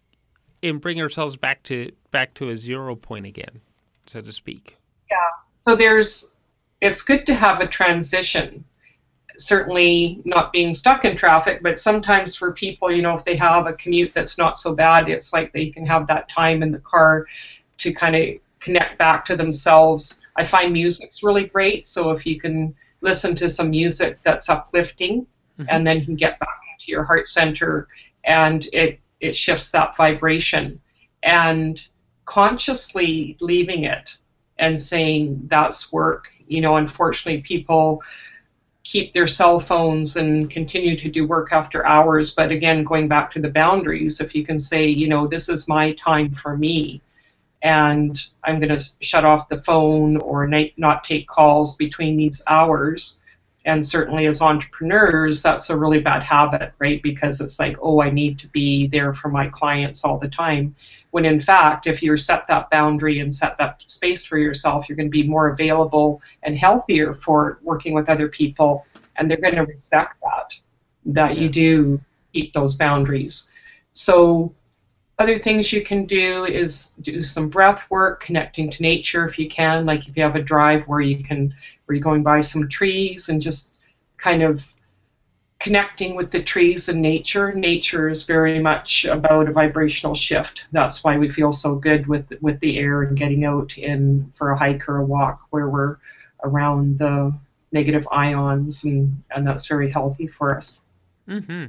and bring ourselves back to back to a zero point again, so to speak? Yeah. So there's, it's good to have a transition. Certainly not being stuck in traffic, but sometimes for people, you know, if they have a commute that's not so bad, it's like they can have that time in the car to kind of connect back to themselves. I find music's really great. So if you can listen to some music that's uplifting, mm-hmm. and then you can get back into your heart center, and it, it shifts that vibration, and consciously leaving it and saying that's work. You know, unfortunately, people keep their cell phones and continue to do work after hours. But again, going back to the boundaries, if you can say, you know, this is my time for me, and I'm going to shut off the phone or not take calls between these hours. And certainly as entrepreneurs, that's a really bad habit, right? Because it's like, oh, I need to be there for my clients all the time. When in fact, if you set that boundary and set that space for yourself, you're going to be more available and healthier for working with other people. And they're going to respect that, that you do keep those boundaries. So other things you can do is do some breath work, connecting to nature if you can. Like if you have a drive where you can, where you're going by some trees and just kind of connecting with the trees and nature. Nature is very much about a vibrational shift. That's why we feel so good with with the air and getting out in for a hike or a walk where we're around the negative ions, and, and that's very healthy for us. Mm-hmm.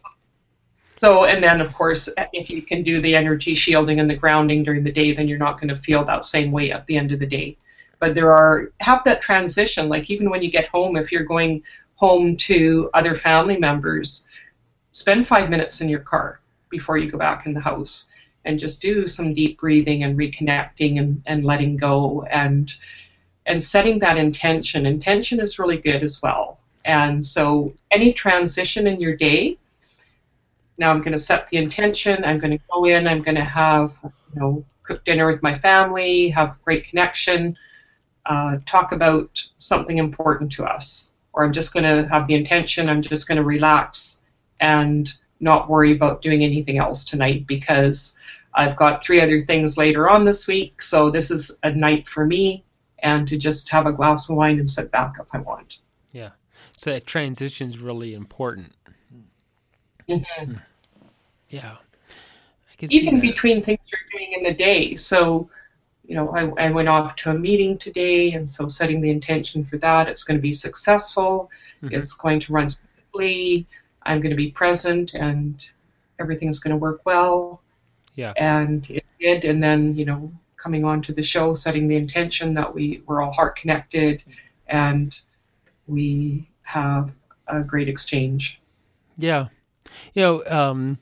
So, and then of course, if you can do the energy shielding and the grounding during the day, then you're not going to feel that same way at the end of the day. But there are, have that transition, like even when you get home, if you're going home to other family members, spend five minutes in your car before you go back in the house and just do some deep breathing and reconnecting and, and letting go and and setting that intention. Intention is really good as well. And so any transition in your day, now I'm going to set the intention, I'm going to go in, I'm going to have, you know, cook dinner with my family, have great connection, uh, talk about something important to us. or I'm just going to have the intention, I'm just going to relax and not worry about doing anything else tonight because I've got three other things later on this week, so this is a night for me, and to just have a glass of wine and sit back if I want. Yeah. So that transition is really important. Mm-hmm. Yeah. I can see Even that. between things you're doing in the day. So, you know, I, I went off to a meeting today, and so setting the intention for that, it's going to be successful, mm-hmm. it's going to run smoothly, I'm going to be present, and everything's going to work well. Yeah. And it did, and then, you know, coming on to the show, setting the intention that we, we're all heart connected, and we have a great exchange. Yeah. You know, um,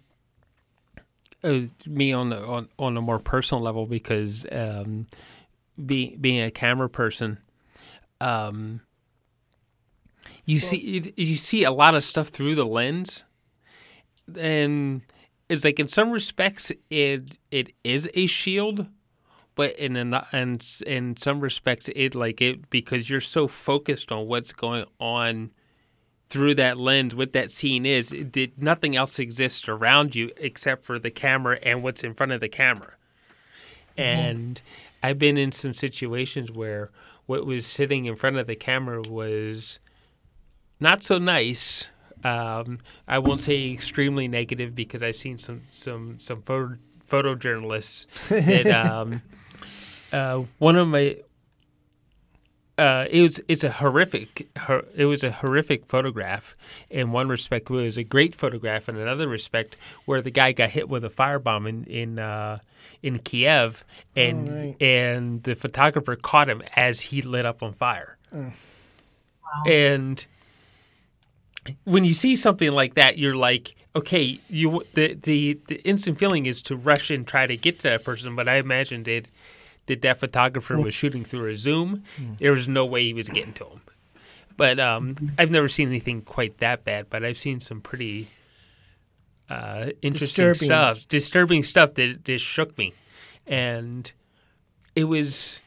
uh, me on the on, on a more personal level, because um, be, being a camera person, um, you see you, you see a lot of stuff through the lens, and it's like in some respects it it is a shield, but in in in, in some respects it like it because you're so focused on what's going on through that lens, what that scene is, it did, nothing else exists around you except for the camera and what's in front of the camera. Mm-hmm. And I've been in some situations where what was sitting in front of the camera was not so nice. Um, I won't say extremely negative because I've seen some some some photo, photojournalists that um, uh, one of my. Uh, it was it's a horrific her, it was a horrific photograph in one respect. It was a great photograph in another respect, where the guy got hit with a firebomb in in uh, in Kiev, and oh, right. and the photographer caught him as he lit up on fire. Oh. Wow. And when you see something like that, you're like, okay, you the the the instant feeling is to rush and try to get to that person, but I imagined it. That that photographer was shooting through a zoom, mm. there was no way he was getting to him. But um, I've never seen anything quite that bad, but I've seen some pretty uh, interesting Disturbing. stuff, disturbing stuff that, that shook me. And it was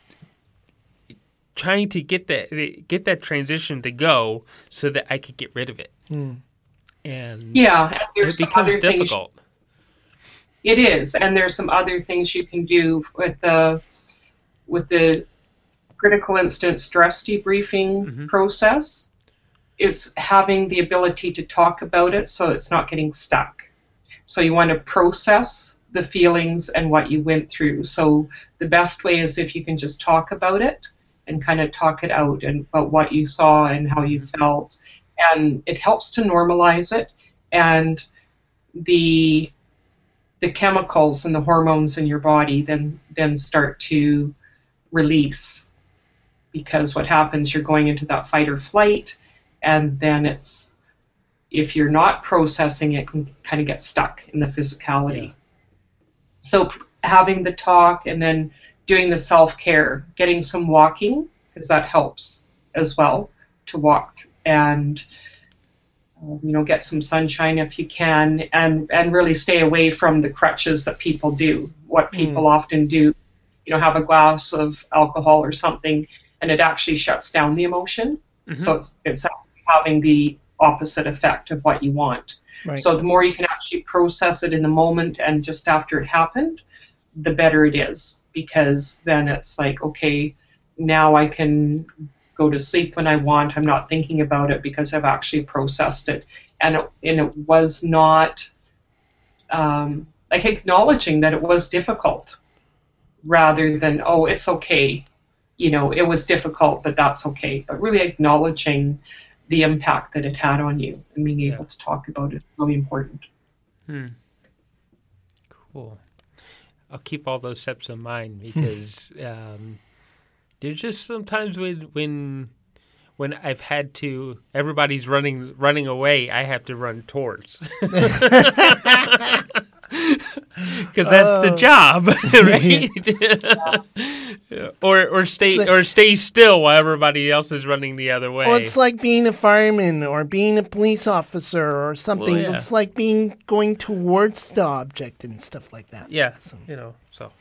trying to get that get that transition to go so that I could get rid of it. Mm. And yeah, and there's it becomes other difficult. Things, it is, and there's some other things you can do with the with the critical incident stress debriefing mm-hmm. process, is having the ability to talk about it so it's not getting stuck. So you want to process the feelings and what you went through. So the best way is if you can just talk about it and kind of talk it out and about what you saw and how you felt. And it helps to normalize it, and the the chemicals and the hormones in your body then then start to release, because what happens, you're going into that fight or flight, and then it's, if you're not processing it, can kind of get stuck in the physicality. Yeah. So having the talk and then doing the self-care, getting some walking, because that helps as well to walk and you know, get some sunshine if you can, and, and really stay away from the crutches that people do. What people mm. often do, you know, have a glass of alcohol or something, and it actually shuts down the emotion. Mm-hmm. So it's it's having the opposite effect of what you want. Right. So the more you can actually process it in the moment and just after it happened, the better it is, because then it's like, okay, now I can go to sleep when I want. I'm not thinking about it because I've actually processed it. And it, and it was not um, like acknowledging that it was difficult, rather than, oh, it's okay. You know, it was difficult, but that's okay. But really acknowledging the impact that it had on you and being able yeah. to talk about it is really important. Hmm. Cool. I'll keep all those steps in mind, because um, there's just sometimes when when when I've had to, everybody's running running away, I have to run towards. Because that's uh, the job, right? yeah. Or or stay like, or stay still while everybody else is running the other way. Well, it's like being a fireman or being a police officer or something. Well, yeah. It's like being going towards the object and stuff like that. Yeah, so. you know. So.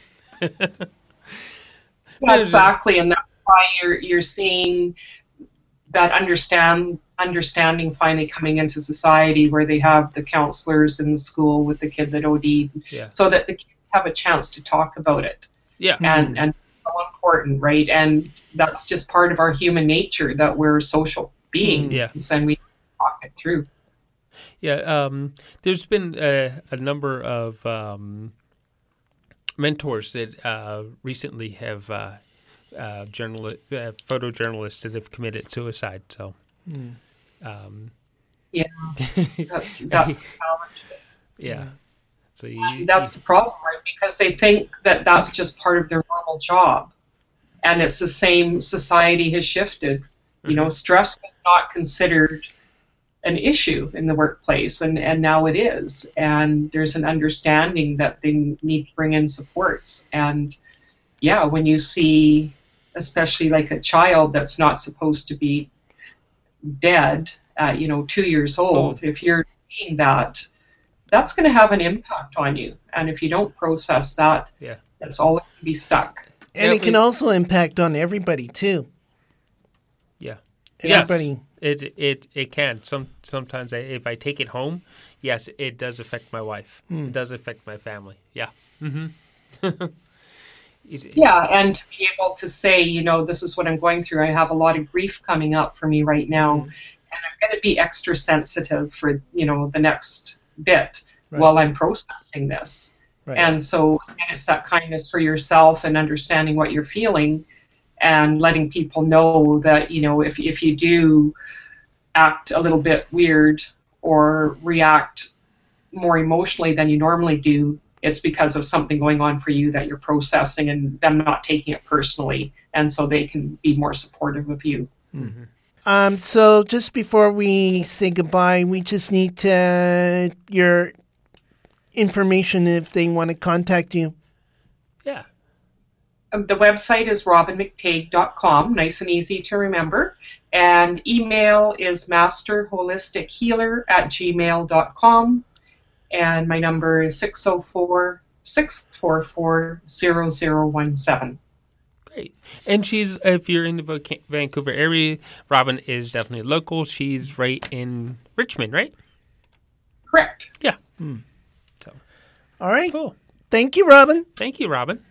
yeah, exactly, and that's why you're you're seeing that understand understanding finally coming into society where they have the counselors in the school with the kid that O D'd, Yeah. so that the kids have a chance to talk about it. Yeah. And and so important, right? And that's just part of our human nature, that we're social beings, Yeah. and we talk it through. Yeah, um, there's been a, a number of um, mentors that uh, recently have uh, uh, journali- uh, photojournalists that have committed suicide. So, Mm. um, Yeah, that's that's the challenge. yeah. So you, That's the problem, right? Because they think that that's just part of their normal job, and it's the same. Society has shifted. You know, stress was not considered an issue in the workplace, and, and now it is. And there's an understanding that they need to bring in supports. And yeah, when you see, especially like a child that's not supposed to be dead at, you know, two years old, Oh. if you're seeing that, that's going to have an impact on you. And if you don't process that, Yeah. that's always going to be stuck. And Yeah, it can we- also impact on everybody too. yeah. Everybody. Yes, it it it can. Some sometimes I, if I take it home, yes, it does affect my wife. It does affect my family. Yeah. Mm-hmm. Yeah, and to be able to say, you know, this is what I'm going through. I have a lot of grief coming up for me right now, and I'm going to be extra sensitive for, you know, the next bit Right. while I'm processing this. Right. And so again, it's that kindness for yourself and understanding what you're feeling and letting people know that, you know, if if you do act a little bit weird or react more emotionally than you normally do, it's because of something going on for you that you're processing, and them not taking it personally, and so they can be more supportive of you. Um, so just before we say goodbye, we just need to, your information if they want to contact you. Yeah. Um, The website is robin mctague dot com, nice and easy to remember, and email is masterholistichealer at gmail dot com, and my number is six oh four, six four four, zero zero one seven. Great. And she's, if you're in the Vac- Vancouver area, Robin is definitely local. She's right in Richmond, right? Correct. Yeah. All right. Cool. Thank you, Robin. Thank you, Robin.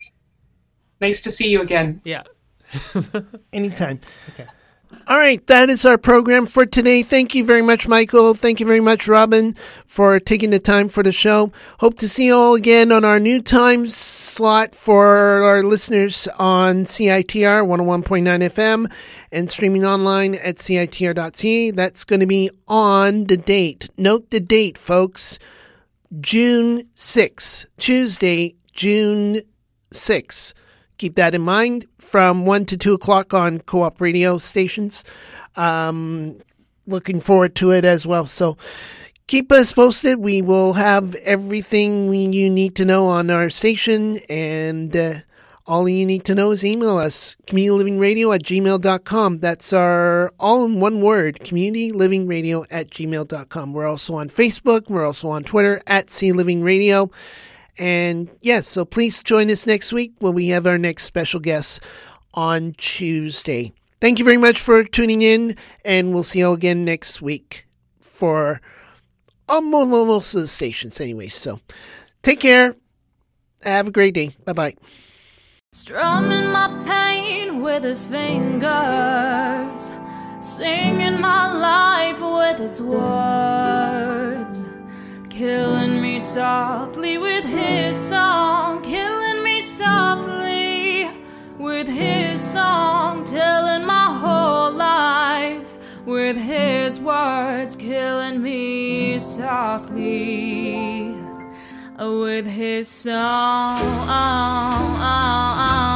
Nice to see you again. Yeah. Anytime. Okay. All right, that is our program for today. Thank you very much, Michael. Thank you very much, Robin, for taking the time for the show. Hope to see you all again on our new time slot for our listeners on C I T R one oh one point nine F M and streaming online at C I T R dot C A. That's going to be on the date. Note the date, folks. June sixth, Tuesday, June sixth. Keep that in mind, from one to two o'clock on co-op radio stations. Um, looking forward to it as well. So keep us posted. We will have everything you need to know on our station, and uh, all you need to know is email us, community living radio at gmail dot com. That's our all in one word, community living radio at gmail dot com. We're also on Facebook. We're also on Twitter at C Living Radio. And yes, so please join us next week when we have our next special guest on Tuesday. Thank you very much for tuning in, and we'll see you again next week for almost most of the stations anyway. So take care. Have a great day. Bye-bye. Strumming my pain with his fingers, singing my life with his words, killing me softly with his song, killing me softly with his song, telling my whole life with his words, killing me softly with his song.